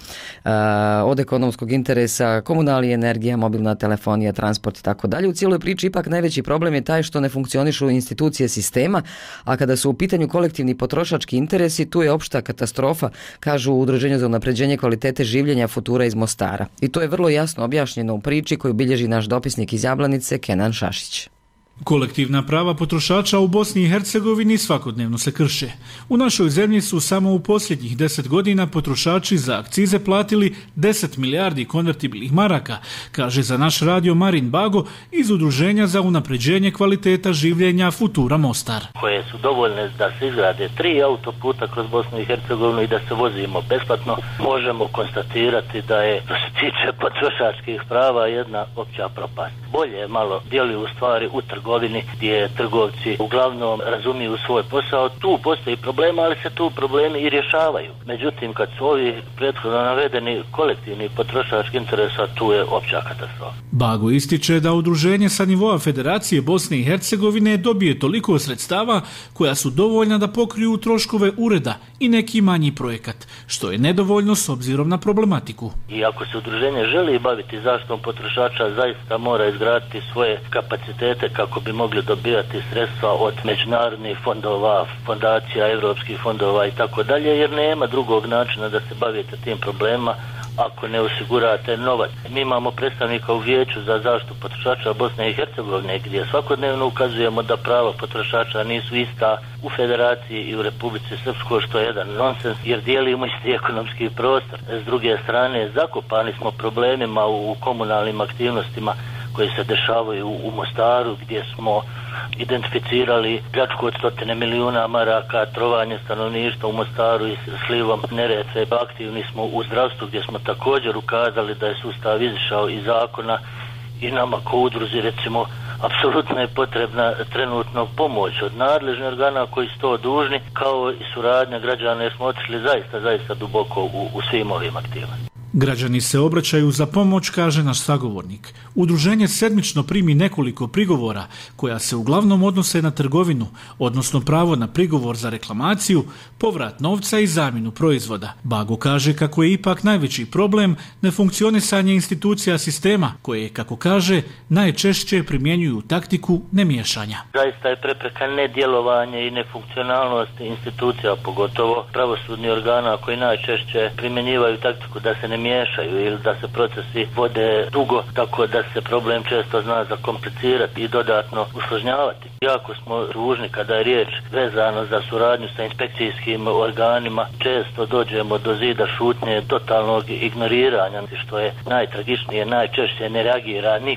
od ekonomskog interesa, komunalija, energija, mobilna telefonija, transport i tako dalje. U cijeloj priči ipak najveći problem je taj što ne funkcionišu institucije sistema, a kada su u pitanju kolektivni potrošački interesi, tu je opšta katastrofa, kažu u Udruženju za unapređenje kvalitete življenja Futura iz Mostara. I to je vrlo jasno objašnjeno u priči koju bilježi naš dopisnik iz Jablanice, Kenan Šašić. Kolektivna prava potrošača u Bosni i Hercegovini svakodnevno se krše. U našoj zemlji su samo u posljednjih deset godina potrošači za akcize platili deset milijardi konvertibilnih maraka, kaže za naš radio Marin Bago iz Udruženja za unapređenje kvaliteta življenja Futura Mostar. Koje su dovoljne da se izgrade tri autoputa kroz Bosnu i Hercegovinu i da se vozimo besplatno, možemo konstatirati da je, što se tiče potrošačkih prava, jedna opća propast. Bolje malo djeluju stvari u trgovini gdje trgovci uglavnom razumiju svoj posao. Tu postoji problema, ali se tu problemi i rješavaju. Međutim, kad su ovi prethodno navedeni kolektivni potrošački interesa, tu je opća katastrofa. Bago ističe da udruženje sa nivoa Federacije Bosne i Hercegovine dobije toliko sredstava koja su dovoljna da pokriju troškove ureda i neki manji projekat, što je nedovoljno s obzirom na problematiku. I ako se udruženje želi baviti zaštitom potrošača, zaista mora izgraditi svoje kapacitete kako bi mogli dobivati sredstva od međunarodnih fondova, fondacija, evropskih fondova i tako dalje, jer nema drugog načina da se bavite tim problemima ako ne osigurate novac. Mi imamo predstavnika u Vijeću za zaštitu potrošača Bosne i Hercegovine gdje svakodnevno ukazujemo da prava potrošača nisu ista u Federaciji i u Republici Srpskoj, što je jedan nonsens jer dijelimo isti ekonomski prostor. S druge strane, zakopani smo problemima u komunalnim aktivnostima koji se dešavaju u Mostaru, gdje smo identificirali pljačku od stotine milijuna maraka, trovanje stanovništva u Mostaru i slivom Neretve. Aktivni smo u zdravstvu gdje smo također ukazali da je sustav izišao iz zakona i nama ko udruzi recimo apsolutno je potrebna trenutno pomoć od nadležnih organa koji su to dužni, kao i suradnja građana jer smo otišli zaista, zaista duboko u, u svim ovim aktivnostima. Građani se obraćaju za pomoć, kaže naš sagovornik. Udruženje sedmično primi nekoliko prigovora koja se uglavnom odnose na trgovinu, odnosno pravo na prigovor za reklamaciju, povrat novca i zamjenu proizvoda. Bago kaže kako je ipak najveći problem nefunkcionisanje institucija sistema koje, kako kaže, najčešće primjenjuju taktiku nemiješanja. Zaista je prepreka nedjelovanje i nefunkcionalnost institucija, pogotovo pravosudnih organa koji najčešće primjenjivaju taktiku da se ne miješaju ili da se procesi vode dugo, tako da se problem često zna zakomplicirati i dodatno usložnjavati. Jako smo ružni kada je riječ vezano za suradnju sa inspekcijskim organima. Često dođemo do zida šutnje, totalnog ignoriranja, što je najtragičnije, najčešće ne reagira niko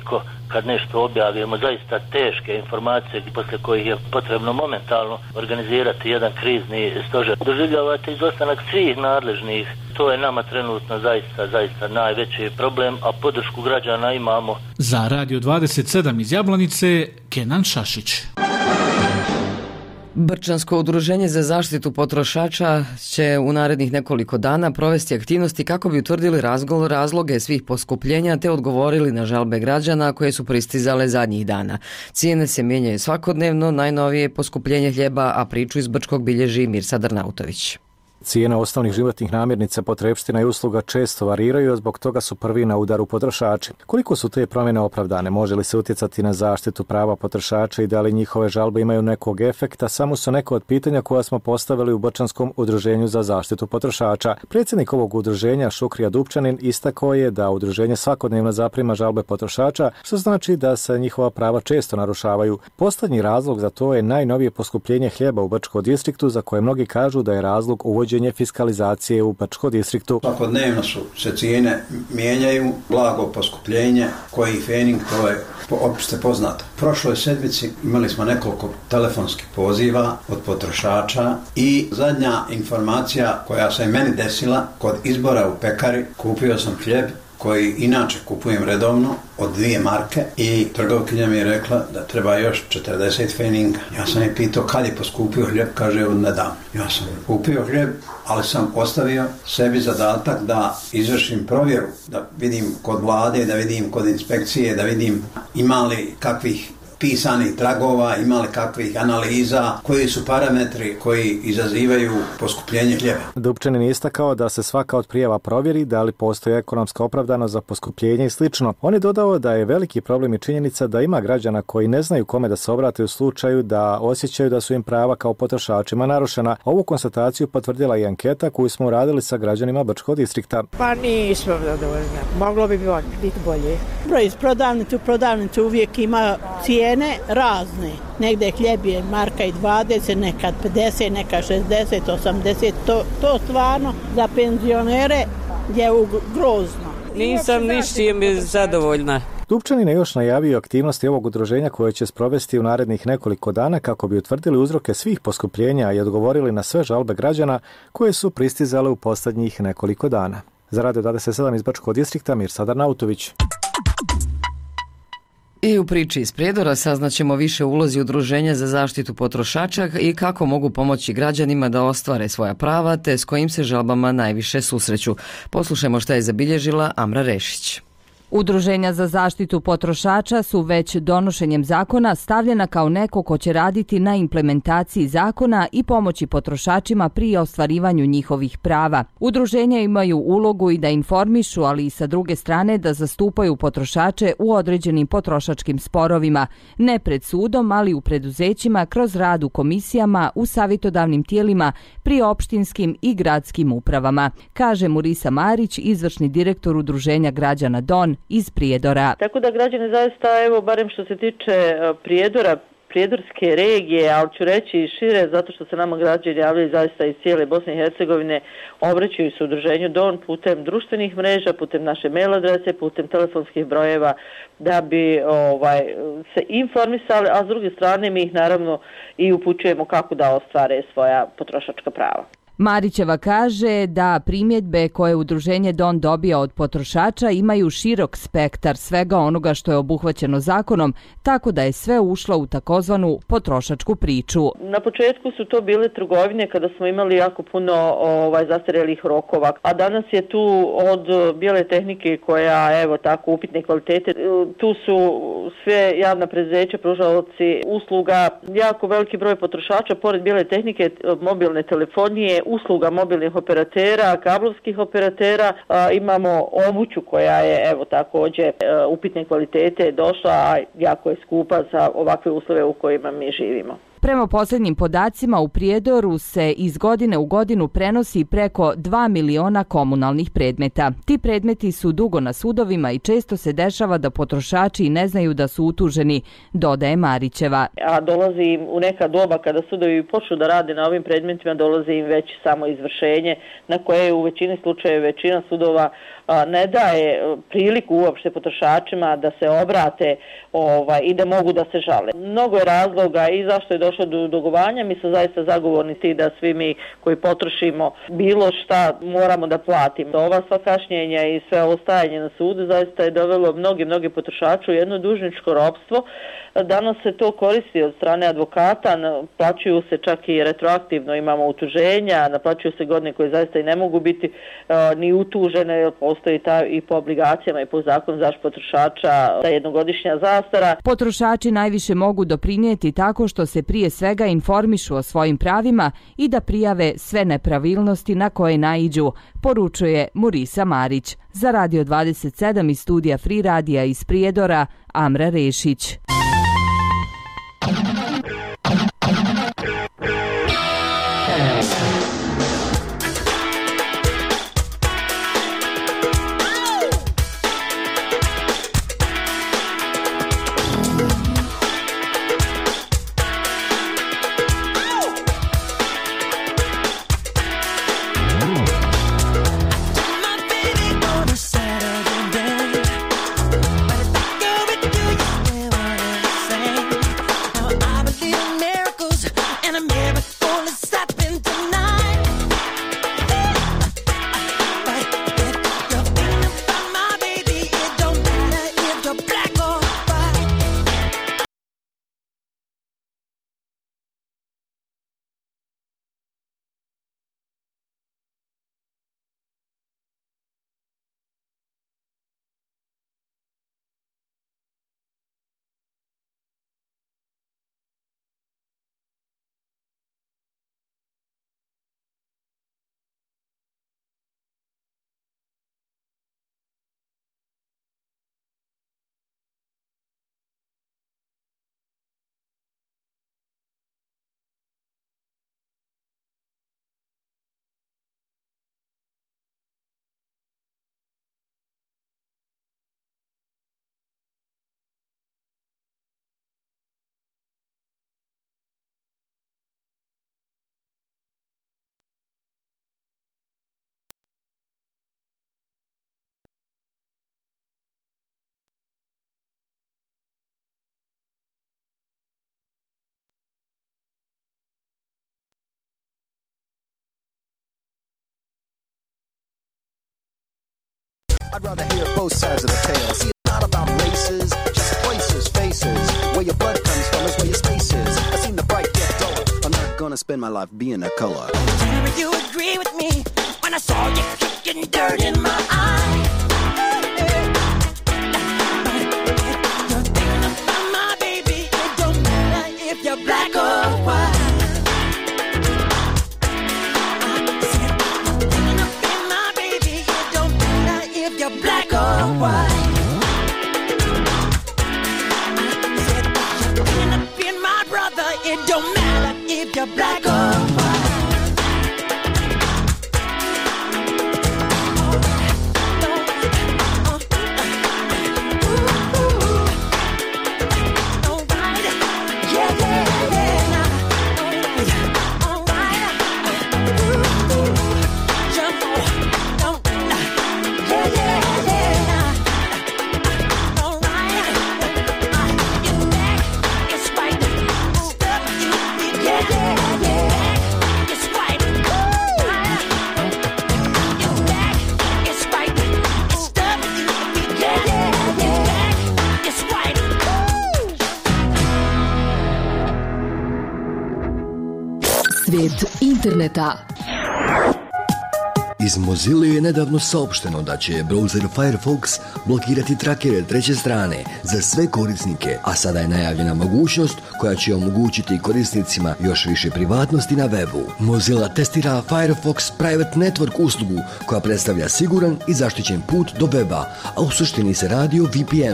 kad nešto objavimo, zaista teške informacije posle kojih je potrebno momentalno organizirati jedan krizni stožer. Doživljavate izostanak svih nadležnih. To je nama trenutno zaista, zaista najveći problem, a podršku građana imamo. Za Radio dvadeset sedam iz Jablanice, Kenan Šašić. Brčansko udruženje za zaštitu potrošača će u narednih nekoliko dana provesti aktivnosti kako bi utvrdili razgol razloge svih poskupljenja te odgovorili na žalbe građana koje su pristizale zadnjih dana. Cijene se mijenjaju svakodnevno, najnovije poskupljenje hljeba, a priču iz Brčkog bilježi Mirsa Drnautović. Cijene osnovnih životnih namirnica, potrepština i usluga često variraju, a zbog toga su prvi na udaru potrošači. Koliko su te promjene opravdane? Može li se utjecati na zaštitu prava potrošača i da li njihove žalbe imaju nekog efekta? Samo su neko od pitanja koja smo postavili u Brčanskom udruženju za zaštitu potrošača. Predsjednik ovog udruženja, Šukrija Dupčanin, istakao je da udruženje svakodnevno zaprima žalbe potrošača, što znači da se njihova prava često narušavaju. Poslednji razlog za to je najnovije poskupljenje hljeba u Brčkom distriktu, za koje mnogi kažu da je razlog uvođenja fiskalizacije u Brčkom distriktu. Svakodnevno su se cijene mijenjaju, blago poskupljenje, koji fening, to je opšte poznato. U prošloj sedmici imali smo nekoliko telefonskih poziva od potrošača i zadnja informacija koja se meni desila kod izbora u pekari, kupio sam hljeb koji inače kupujem redovno od dvije marke i trgovkinja mi je rekla da treba još četrdeset feninga. Ja sam je pitao kad je poskupio hljeb, kaže od nedavno. Ja sam kupio hljeb, ali sam ostavio sebi zadatak da izvršim provjeru, da vidim kod vlade, da vidim kod inspekcije, da vidim ima li kakvih pisanih tragova, ima li kakvih analiza, koji su parametri koji izazivaju poskupljenje hljeba. Dupčanin je istakao da se svaka od prijava provjeri da li postoji ekonomska opravdanost za poskupljenje i slično. On je dodao da je veliki problem i činjenica da ima građana koji ne znaju kome da se obrate u slučaju da osjećaju da su im prava kao potrošačima narušena. Ovu konstataciju potvrdila i anketa koju smo uradili sa građanima Brčkog distrikta. Pa nismo zadovoljni. Moglo bi biti bolje. Broj iz prodavnice u prodavnicu uvijek ima cijene razne. Negde hljeb je marka i dvadeset, nekad pedeset, neka šezdeset, osamdeset. To, to stvarno za penzionere je grozno. Nisam ničim zadovoljna. Dupčanin je još najavio aktivnosti ovog udruženja koje će sprovesti u narednih nekoliko dana kako bi utvrdili uzroke svih poskupljenja i odgovorili na sve žalbe građana koje su pristizale u posljednjih nekoliko dana. Za Radio dvadeset sedam iz Brčkog distrikta, Mirsa Drnautović. I u priči iz Prijedora saznaćemo više ulozi udruženja za zaštitu potrošača i kako mogu pomoći građanima da ostvare svoja prava te s kojim se žalbama najviše susreću. Poslušajmo šta je zabilježila Amra Rešić. Udruženja za zaštitu potrošača su već donošenjem zakona stavljena kao neko ko će raditi na implementaciji zakona i pomoći potrošačima pri ostvarivanju njihovih prava. Udruženja imaju ulogu i da informišu, ali i sa druge strane da zastupaju potrošače u određenim potrošačkim sporovima, ne pred sudom, ali u preduzećima kroz rad u komisijama, u savjetodavnim tijelima, pri opštinskim i gradskim upravama, kaže Murisa Marić, izvršni direktor Udruženja građana Don iz Prijedora. Tako da građani zaista, evo, barem što se tiče Prijedora, prijedorske regije, ali ću reći i šire, zato što se nama građani javljaju zaista iz cijele Bosne i Hercegovine, obraćaju se udruženju Don putem društvenih mreža, putem naše mail adrese, putem telefonskih brojeva, da bi ovaj, se informisali, a s druge strane mi ih naravno i upućujemo kako da ostvare svoja potrošačka prava. Marićeva kaže da primjedbe koje udruženje Don dobija od potrošača imaju širok spektar svega onoga što je obuhvaćeno zakonom, tako da je sve ušlo u takozvanu potrošačku priču. Na početku su to bile trgovine kada smo imali jako puno ovaj, zastarjelih rokova, a danas je tu od bijele tehnike koja, evo tako, upitne kvalitete, tu su sve javna preduzeća, pružaoci usluga, jako veliki broj potrošača, pored bijele tehnike, mobilne telefonije, usluga mobilnih operatera, kablovskih operatera, a, imamo obuću koja je evo također upitne kvalitete došla, a jako je skupa za ovakve uslove u kojima mi živimo. Prema posljednjim podacima u Prijedoru se iz godine u godinu prenosi preko dva miliona komunalnih predmeta. Ti predmeti su dugo na sudovima i često se dešava da potrošači ne znaju da su utuženi, dodaje Marićeva. A dolazi im u neka doba kada sudovi počnu da rade na ovim predmetima, dolazi im već samo izvršenje na koje u većini slučajeva većina sudova a, ne daje priliku uopšte potrošačima da se obrate ovaj, i da mogu da se žale. Mnogo je razloga i zašto je došlo do dugovanja. Mi smo zaista zagovornici da svi mi koji potrošimo bilo šta moramo da platimo. Ova sva kašnjenja i sve ovo stajanje na sudu zaista je dovelo mnogi, mnogi potrošači u jedno dužničko ropstvo. Danas se to koristi od strane advokata, naplaćuju se čak i retroaktivno, imamo utuženja, naplaćuju se godine koje zaista i ne mogu biti uh, ni utužene, jer postoji ta i po obligacijama i po zakonu zaštite potrošača ta jednogodišnja zastara. Potrošači najviše mogu doprinijeti tako što se prije svega informišu o svojim pravima i da prijave sve nepravilnosti na koje naiđu, poručuje Murisa Marić. Za Radio dvadeset sedam iz studija Free Radija iz Prijedora, Amra Rešić. I'd rather hear both sides of the tale. See, it's not about races, just places, faces. Where your blood comes from is where your space is. I've seen the bright get duller. I'm not gonna spend my life being a color. Tell me you agree with me when I saw you kicking dirt in my eye. You're thinking about my baby. It don't matter if you're black or white. Black or white. I said, you're clean up in my brother. It don't matter if you're black or white. Svijet interneta. Iz Mozilla je nedavno saopšteno da će browser Firefox blokirati trakere treće strane za sve korisnike, a sada je najavljena mogućnost koja će omogućiti korisnicima još više privatnosti na webu. Mozilla testira Firefox Private Network uslugu koja predstavlja siguran i zaštićen put do weba, a u suštini se radi o V P N-u.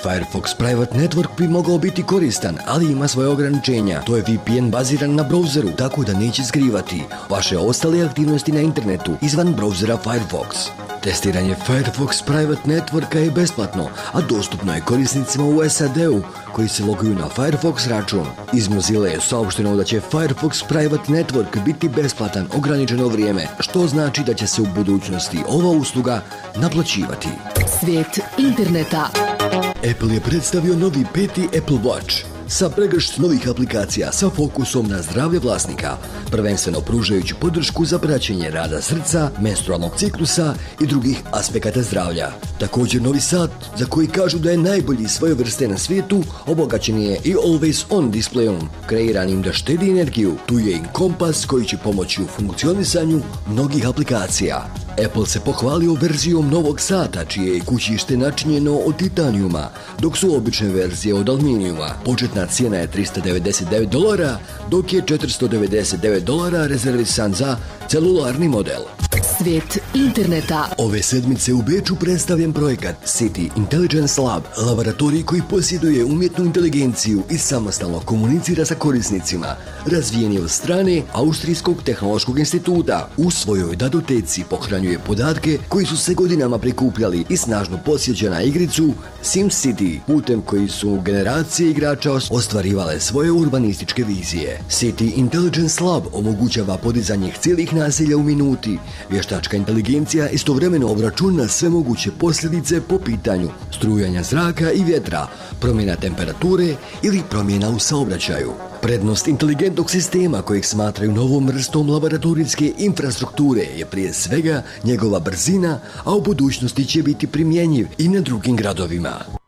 Firefox Private Network bi mogao biti koristan, ali ima svoje ograničenja. To je V P N baziran na browseru, tako da neće skrivati vaše ostale aktivnosti na internetu izvan browsera Firefox. Testiranje Firefox Private Networka je besplatno, a dostupno je korisnicima u S A D-u koji se loguju na Firefox račun. Iz Mozilla je saopšteno da će Firefox Private Network biti besplatan ograničeno vrijeme, što znači da će se u budućnosti ova usluga naplaćivati. Svijet interneta. Apple je predstavio novi peti Apple Watch sa pregršt novih aplikacija sa fokusom na zdravlje vlasnika, prvenstveno pružajući podršku za praćenje rada srca, menstrualnog ciklusa i drugih aspekata zdravlja. Također novi sat, za koji kažu da je najbolji svoje vrste na svijetu, obogaćen je i Always On displejom, kreiranim da štedi energiju. Tu je i kompas koji će pomoći u funkcionisanju mnogih aplikacija. Apple se pohvalio verzijom novog sata, čije je kućište načinjeno od titanijuma, dok su obične verzije od aluminijuma. Početna cijena je tristo devedeset devet dolara, dok je četiristo devedeset devet dolara rezervisan za celularni model. Svijet interneta. Ove sedmice u Beču predstavljen projekat City Intelligence Lab, laboratorij koji posjeduje umjetnu inteligenciju i samostalno komunicira sa korisnicima, razvijen je od strane Austrijskog tehnološkog instituta. U svojoj datoteci pohranjuje podatke koji su se godinama prikupljali i snažno posjeća na igricu SimCity, putem koji su generacije igrača ostvarivale svoje urbanističke vizije. City Intelligence Lab omogućava podizanje cijelih naselja u minuti. Vještačka inteligencija istovremeno obračuna sve moguće posljedice po pitanju strujanja zraka i vjetra, promjena temperature ili promjena u saobraćaju. Prednost inteligentnog sistema kojeg smatraju novom vrstom laboratorijske infrastrukture je prije svega njegova brzina, a u budućnosti će biti primjenjiv i na drugim gradovima.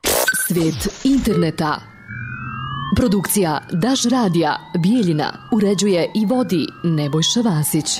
Svijet interneta. Produkcija Daš radija Bijeljina uređuje i vodi Nebojša Vasić.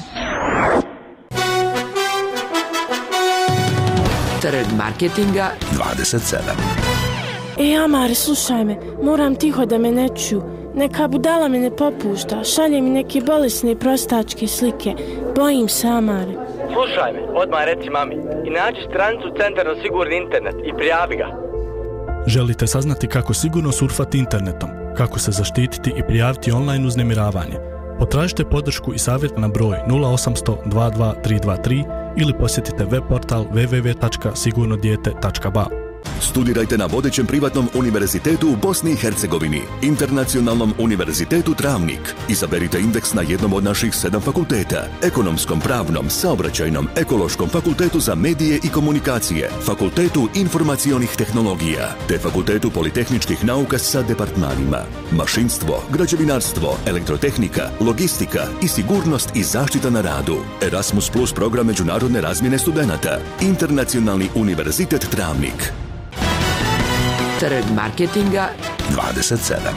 Trg marketinga dvadeset sedam. E, Amare, slušaj me, moram tiho da me ne čuju. Neka budala me ne popušta, šalje mi neke bolesne prostačke slike. Bojim se, Amare. Slušaj me, odmah reci mami i nađi stranicu Centar za sigurni internet i prijavi ga. Želite saznati kako sigurno surfati internetom, kako se zaštititi i prijaviti online uznemiravanje? Potražite podršku i savjet na broj nula osam nula nula dva dva tri dva tri ili posjetite web portal w w w tačka sigurno dijete tačka b a. Studirajte na vodećem privatnom univerzitetu u Bosni i Hercegovini, Internacionalnom univerzitetu Travnik. Izaberite indeks na jednom od naših sedam fakulteta: ekonomskom, pravnom, saobraćajnom, ekološkom, fakultetu za medije i komunikacije, fakultetu informacionih tehnologija, te fakultetu politehničkih nauka sa departmanima mašinstvo, građevinarstvo, elektrotehnika, logistika i sigurnost i zaštita na radu. Erasmus Plus program međunarodne razmjene studenata. Internacionalni univerzitet Travnik. Trg marketinga dvadeset sedam.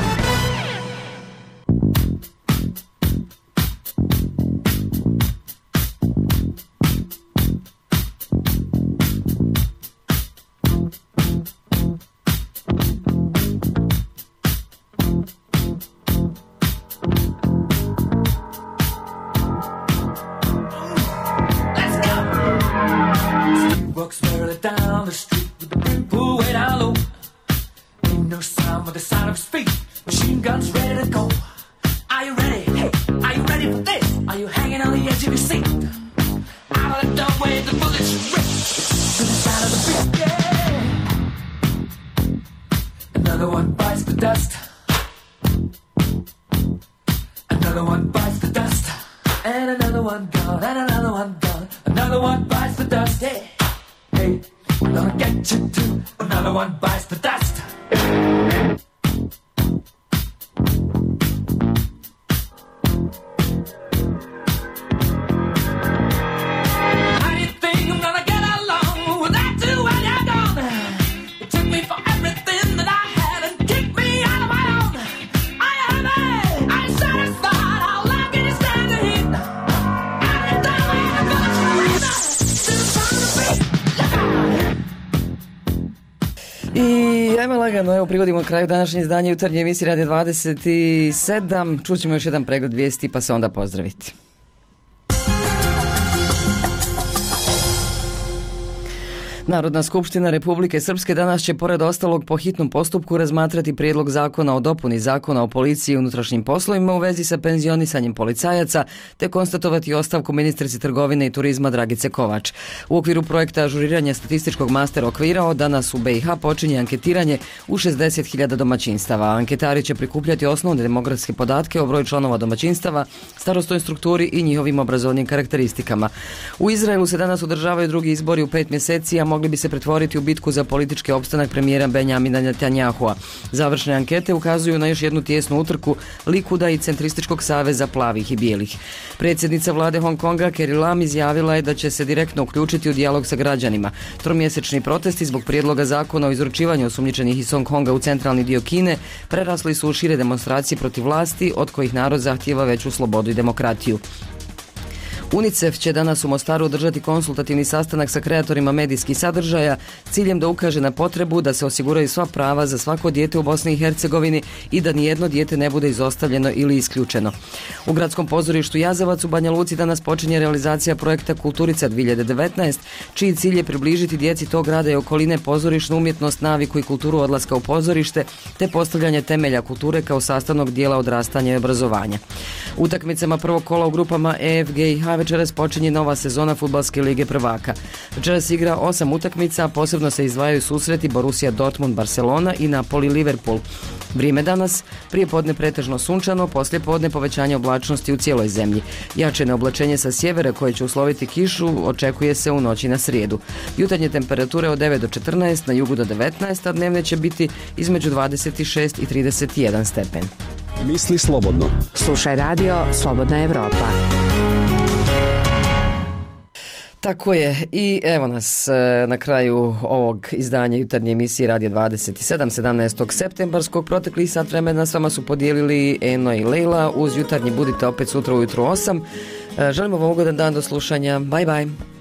Evo, privodimo kraju današnje izdanje jutarnje emisije Radio dvadeset sedam. Čućemo još jedan pregled vijesti pa se onda pozdraviti. Narodna skupština Republike Srpske danas će pored ostalog po hitnom postupku razmatrati prijedlog zakona o dopuni zakona o policiji i unutrašnjim poslovima u vezi sa penzionisanjem policajaca te konstatovati ostavku ministrice trgovine i turizma Dragice Kovač. U okviru projekta ažuriranja statističkog master okvira od danas u B i H počinje anketiranje u šezdeset hiljada domaćinstava. Anketari će prikupljati osnovne demografske podatke o broju članova domaćinstava, starosnoj strukturi i njihovim obrazovnim karakteristikama. U Izraelu se danas održavaju drugi izbori u pet mjeseci, a mogli bi se pretvoriti u bitku za politički opstanak premijera Benjamina Netanjahua. Završne ankete ukazuju na još jednu tijesnu utrku Likuda i Centrističkog saveza plavih i bijelih. Predsjednica vlade Hong Konga Carrie Lam izjavila je da će se direktno uključiti u dijalog sa građanima. Tromjesečni protesti zbog prijedloga zakona o izručivanju osumnjičenih iz Hong Konga u centralni dio Kine prerasli su u šire demonstracije protiv vlasti, od kojih narod zahtijeva veću slobodu i demokratiju. UNICEF će danas u Mostaru održati konsultativni sastanak sa kreatorima medijskih sadržaja s ciljem da ukaže na potrebu da se osiguraju sva prava za svako dijete u Bosni i Hercegovini i da nijedno dijete ne bude izostavljeno ili isključeno. U gradskom pozorištu Jazavac u Banja Luci danas počinje realizacija projekta Kulturica dvije tisuće devetnaest, čiji cilj je približiti djeci tog grada i okoline pozorišnu umjetnost, naviku i kulturu odlaska u pozorište, te postavljanje temelja kulture kao sastavnog dijela odrastanja i obrazovanja. Utakmicama prvog kola u grupama E, F, G i H večeras počinje nova sezona Fudbalske lige prvaka. Večeras igra osam utakmica, a posebno se izdvajaju susreti Borussia Dortmund Barcelona i Napoli Liverpool. Vrijeme danas, prije podne pretežno sunčano, poslije podne povećanje oblačnosti u cijeloj zemlji. Jače neoblačenje sa sjevera koje će usloviti kišu očekuje se u noći na srijedu. Jutarnje temperature od devet do četrnaest, na jugu do devetnaest, a dnevne će biti između dvadeset šest i trideset jedan stepen. Misli slobodno. Slušaj radio Slobodna Evropa. Tako je, i evo nas e, na kraju ovog izdanja jutarnje emisije Radio dvadeset sedam, sedamnaestog septembarskog. Proteklih sat vremena s vama su podijelili Eno i Lejla. Uz jutarnji budite opet sutra ujutro osam. E, želimo vam ugodan dan do slušanja. Bye bye.